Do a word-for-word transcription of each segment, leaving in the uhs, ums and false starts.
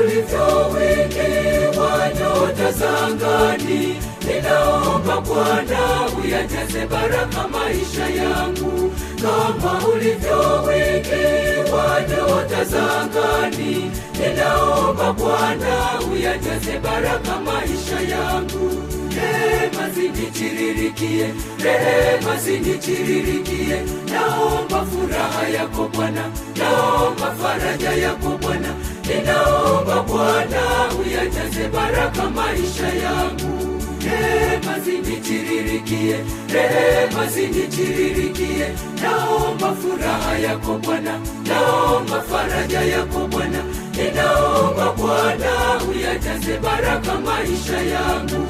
ulivyo wingi wa nyota za angani, ninaomba Bwana uyajaze baraka maisha yangu. Kama ulivyo wingi wa nyota za angani, ninaomba Bwana uyajaze baraka maisha yangu. Rehema zinitiririkie, rehema zinitiririkie. Naomba furaha yako Bwana, naomba faraja yako Bwana. Ninaomba Bwana uyajaze baraka maisha yangu. Rehema zinitiririkie, rehema zinitiririkie. Naomba furaha yako Bwana, naomba faraja yako Bwana. Ninaomba Bwana uyajaze baraka maisha yangu.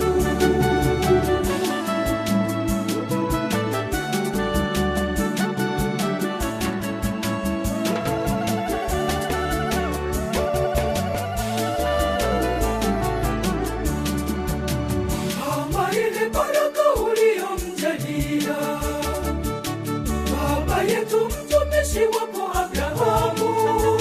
Mtumishi wako Abrahamu,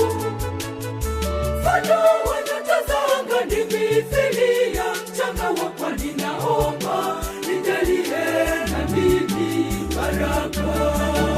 mfano wa nyota za angani, mithili ya mchanga wa pwani. Naomba nijalie na mimi baraka.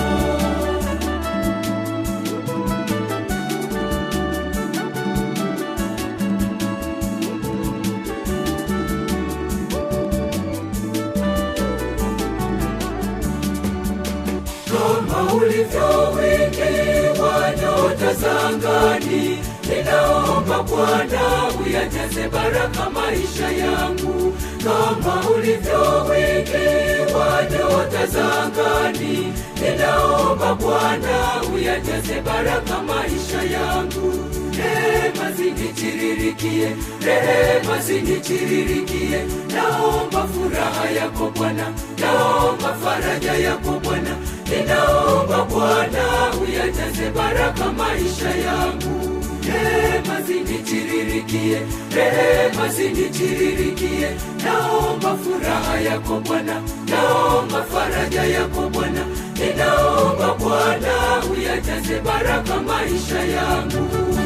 Kama ulivyo wingi wa nyota za angani, ninaomba Bwana uyajaze baraka maisha yangu. Kama ulivyo wingi wa nyota za angani, ninaomba Bwana uyajaze baraka maisha yangu. Rehema zinitiririkie, rehema zinitiririkie. Naomba furaha yako Bwana, naomba faraja yako Bwana. Ninaomba Bwana uyajaze baraka maisha yangu. Rehema zinitiririkie, rehema zinitiririkie. Naomba furaha yako Bwana, naomba faraja yako Bwana. Ninaomba Bwana uyajaze baraka maisha yangu.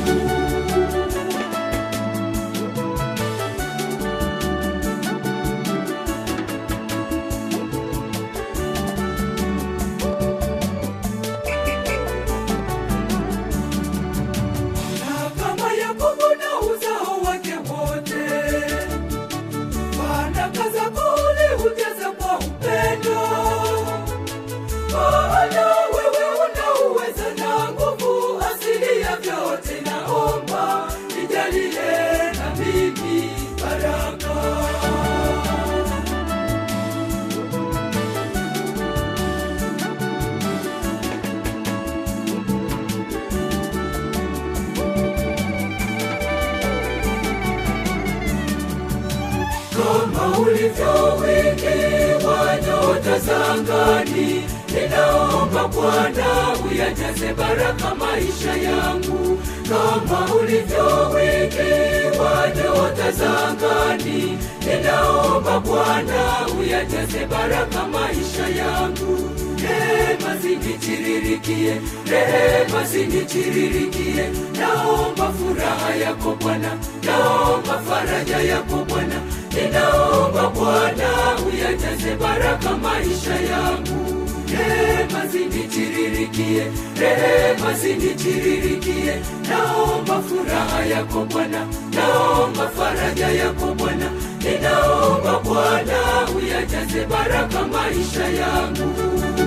Kama ulivyo wingi wa nyota za angani, ninaomba Bwana uyajaze baraka maisha yangu. Kama ulivyo wingi wa nyota za angani, ninaomba Bwana uyajaze baraka maisha yangu. Rehema zinitiririkie, rehema zinitiririkie. Naomba furaha yako Bwana, naomba faraja yako Bwana. Ninaomba Bwana uyajaze baraka maisha yangu. Rehema zinitiririkie, rehema zinitiririkie. Naomba furaha yako Bwana, naomba faraja yako Bwana. Ninaomba Bwana uyajaze baraka maisha yangu.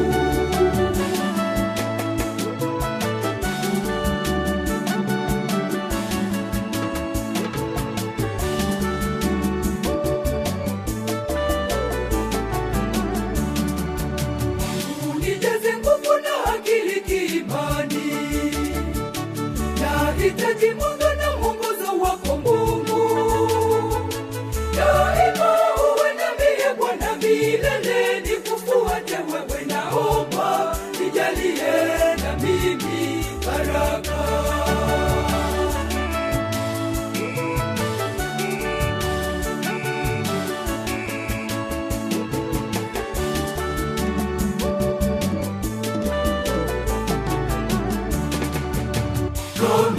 Nahitaji mwanga na mwongozo wako Mungu. Daima uwe nami Bwana milele, nikufuate wewe naomba.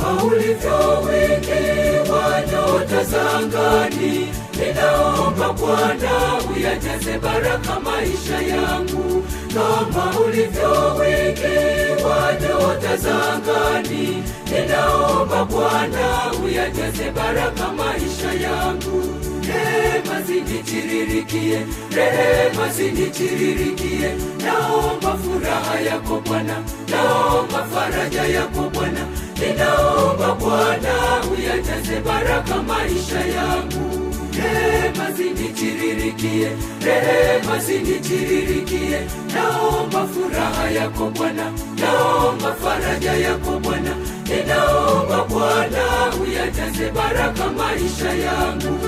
kama ulivyo wingi wa nyota za angani. Ninaomba Bwana uyajaze baraka maisha yangu, kama ulivyo wingi wa nyota za angani. Ninaomba Bwana uyajaze baraka maisha yangu. Rehema zinitiririkie, rehema zinitiririkie. Naomba furaha yako Bwana, naomba faraja yako Bwana. Ninaomba Bwana uyajaze baraka maisha yangu. Rehema zinitiririkie, rehema zinitiririkie. Naomba furaha yako Bwana, naomba faraja yako Bwana. Ninaomba Bwana uyajaze baraka maisha yangu.